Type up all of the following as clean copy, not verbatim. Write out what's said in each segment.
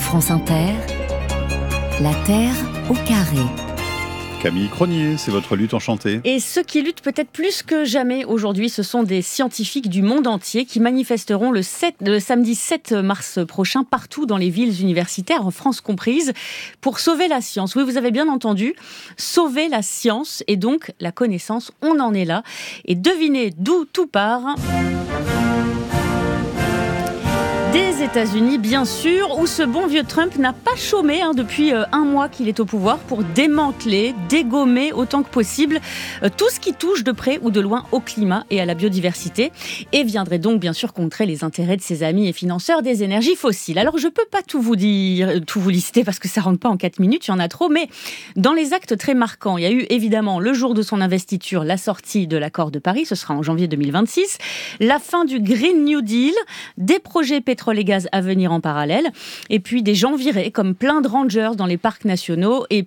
France Inter, la Terre au carré. Camille Cronier, c'est votre lutte enchantée. Et ceux qui luttent peut-être plus que jamais aujourd'hui, ce sont des scientifiques du monde entier qui manifesteront le samedi 7 mars prochain partout dans les villes universitaires, en France comprise, pour sauver la science. Oui, vous avez bien entendu, sauver la science et donc la connaissance, on en est là. Et devinez d'où tout part. Des États-Unis, bien sûr, où ce bon vieux Trump n'a pas chômé depuis un mois qu'il est au pouvoir pour démanteler, dégommer autant que possible tout ce qui touche de près ou de loin au climat et à la biodiversité et viendrait donc bien sûr contrer les intérêts de ses amis et financeurs des énergies fossiles. Alors je peux pas tout vous dire, tout vous lister parce que ça rentre pas en 4 minutes, il y en a trop, mais dans les actes très marquants, il y a eu évidemment le jour de son investiture, la sortie de l'accord de Paris, ce sera en janvier 2026, la fin du Green New Deal, des projets pétrole et gaz à venir en parallèle, et puis des gens virés comme plein de rangers dans les parcs nationaux et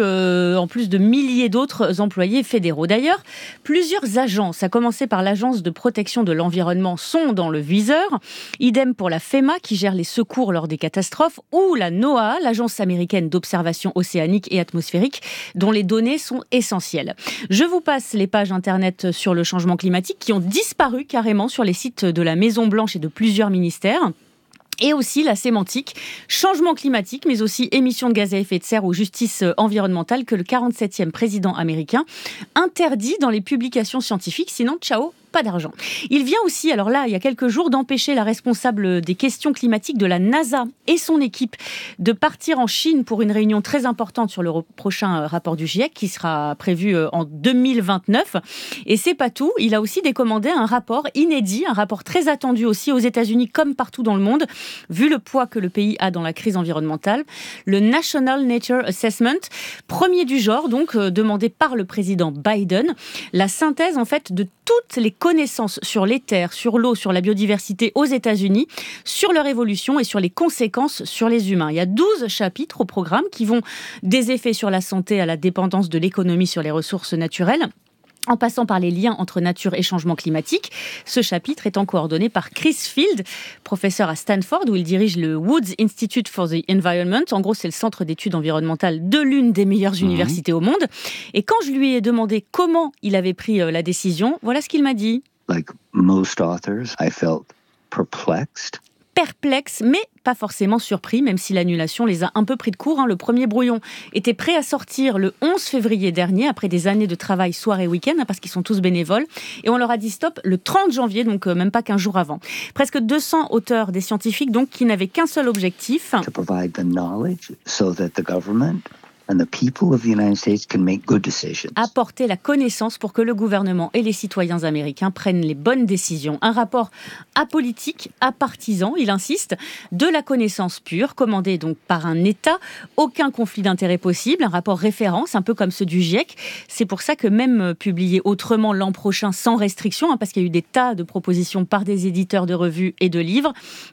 en plus de milliers d'autres employés fédéraux. D'ailleurs, plusieurs agences, à commencer par l'Agence de protection de l'environnement, sont dans le viseur. Idem pour la FEMA qui gère les secours lors des catastrophes, ou la NOAA, l'Agence américaine d'observation océanique et atmosphérique, dont les données sont essentielles. Je vous passe les pages internet sur le changement climatique qui ont disparu carrément sur les sites de la Maison-Blanche et de plusieurs ministères. Et aussi la sémantique, changement climatique, mais aussi émissions de gaz à effet de serre ou justice environnementale que le 47e président américain interdit dans les publications scientifiques, sinon ciao, pas d'argent. Il vient aussi, alors là, il y a quelques jours, d'empêcher la responsable des questions climatiques de la NASA et son équipe de partir en Chine pour une réunion très importante sur le prochain rapport du GIEC qui sera prévu en 2029. Et c'est pas tout, il a aussi décommandé un rapport inédit, un rapport très attendu aussi aux États-Unis comme partout dans le monde, vu le poids que le pays a dans la crise environnementale. Le National Nature Assessment, premier du genre, donc demandé par le président Biden. La synthèse, en fait, de toutes les connaissances sur les terres, sur l'eau, sur la biodiversité aux États-Unis, sur leur évolution et sur les conséquences sur les humains. Il y a 12 chapitres au programme qui vont des effets sur la santé à la dépendance de l'économie sur les ressources naturelles, en passant par les liens entre nature et changement climatique. Ce chapitre étant coordonné par Chris Field, professeur à Stanford, où il dirige le Woods Institute for the Environment. En gros, c'est le centre d'études environnementales de l'une des meilleures universités au monde. Et quand je lui ai demandé comment il avait pris la décision, voilà ce qu'il m'a dit. Like most authors, I felt perplexed. Perplexe, mais pas forcément surpris, même si l'annulation les a un peu pris de court. Le premier brouillon était prêt à sortir le 11 février dernier, après des années de travail soir et week-end, parce qu'ils sont tous bénévoles. Et on leur a dit stop le 30 janvier, donc même pas 15 jours avant. Presque 200 auteurs, des scientifiques, donc, qui n'avaient qu'un seul objectif. To provide the knowledge so that the government and the people of the United States can make good decisions. Apporter la connaissance pour que le gouvernement et les citoyens américains prennent les bonnes décisions. Un rapport apolitique, apartisan, il insiste, de la connaissance pure, commandé donc par un État, aucun conflit d'intérêts possible, un rapport référence, un peu comme ceux du GIEC. C'est pour ça que même publié autrement l'an prochain sans restriction, parce qu'il y a eu des tas de propositions par des éditeurs de revues et de livres,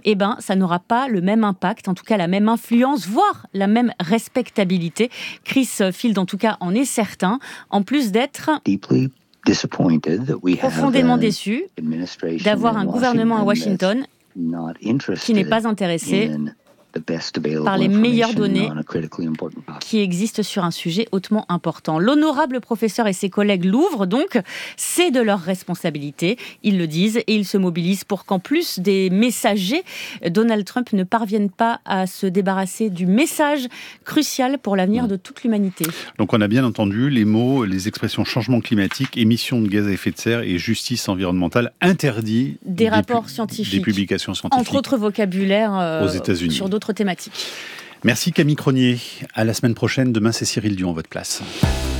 ça n'aura pas le même impact, en tout cas la même influence, voire la même respectabilité. Chris Field, en tout cas, en est certain, en plus d'être profondément déçu d'avoir un gouvernement à Washington qui n'est pas intéressé par les meilleures données qui existent sur un sujet hautement important. L'honorable professeur et ses collègues l'ouvrent donc, c'est de leur responsabilité, ils le disent, et ils se mobilisent pour qu'en plus des messagers, Donald Trump ne parvienne pas à se débarrasser du message crucial pour l'avenir de toute l'humanité. Donc on a bien entendu les mots, les expressions changement climatique, émissions de gaz à effet de serre et justice environnementale interdits des rapports scientifiques, des publications scientifiques, entre autres vocabulaire aux États-Unis. Sur d'autres thématiques. Merci Camille Cronier. À la semaine prochaine. Demain, c'est Cyril Dion à votre place.